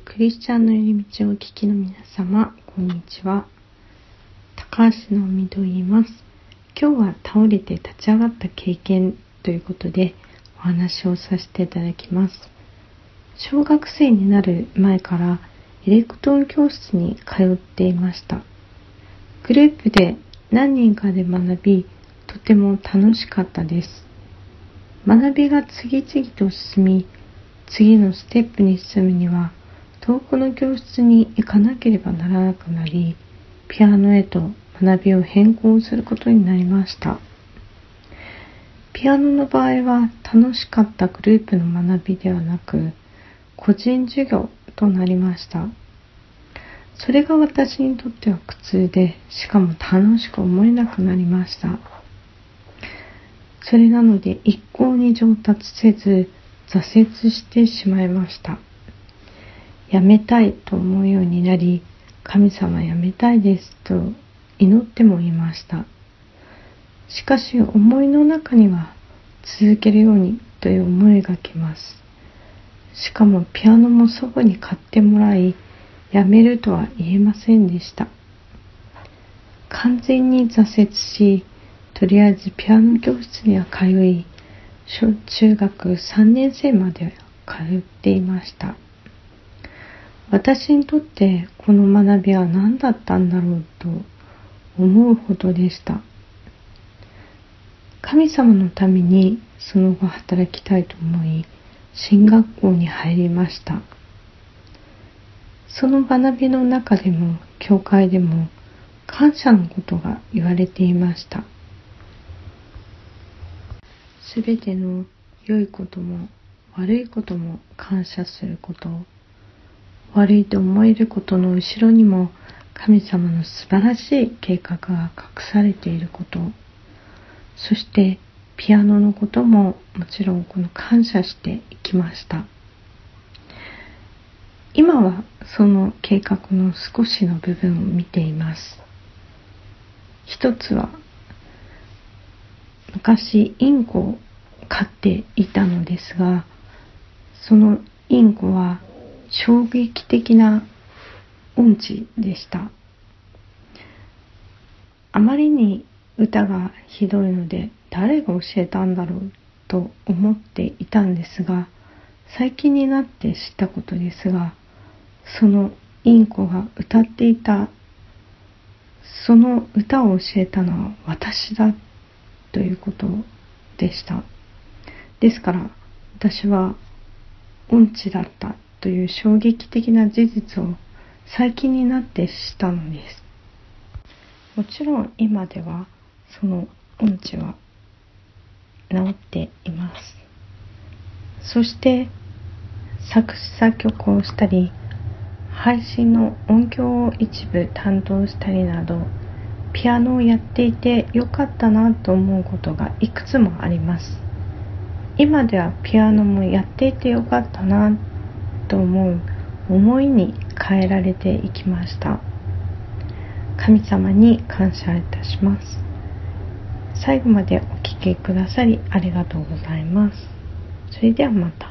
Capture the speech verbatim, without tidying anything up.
クリスチャンの寄り道をお聞きの皆様、こんにちは。高橋のみと言います。今日は倒れて立ち上がった経験ということでお話をさせていただきます。小学生になる前からエレクトーン教室に通っていました。グループで何人かで学び、とても楽しかったです。学びが次々と進み、次のステップに進むには遠くの教室に行かなければならなくなり、ピアノへと学びを変更することになりました。ピアノの場合は楽しかったグループの学びではなく、個人授業となりました。それが私にとっては苦痛で、しかも楽しく思えなくなりました。それなので一向に上達せず、挫折してしまいました。やめたいと思うようになり、神様やめたいですと祈ってもいました。しかし思いの中には続けるようにという思いがきます。しかもピアノも祖母に買ってもらい、やめるとは言えませんでした。完全に挫折し、とりあえずピアノ教室には通い、小中学さんねん生まで通っていました。私にとってこの学びは何だったんだろうと思うほどでした。神様のためにその後働きたいと思い、進学校に入りました。その学びの中でも、教会でも感謝のことが言われていました。すべての良いことも悪いことも感謝すること、悪いと思えることの後ろにも神様の素晴らしい計画が隠されていること、そしてピアノのことももちろんこの感謝していきました。今はその計画の少しの部分を見ています。一つは、昔インコを飼っていたのですが、そのインコは衝撃的な音痴でした。あまりに歌がひどいので、誰が教えたんだろうと思っていたんですが、最近になって知ったことですが、そのインコが歌っていた、その歌を教えたのは私だということでした。ですから私は音痴だったという衝撃的な事実を最近になって知ったのです。もちろん今ではその音痴は治っています。そして作詞作曲をしたり、配信の音響を一部担当したりなど、ピアノをやっていてよかったなと思うことがいくつもあります。今ではピアノもやっていてよかったなと思う思いに変えられていきました。神様に感謝いたします。最後までお聞きくださりありがとうございます。それではまた。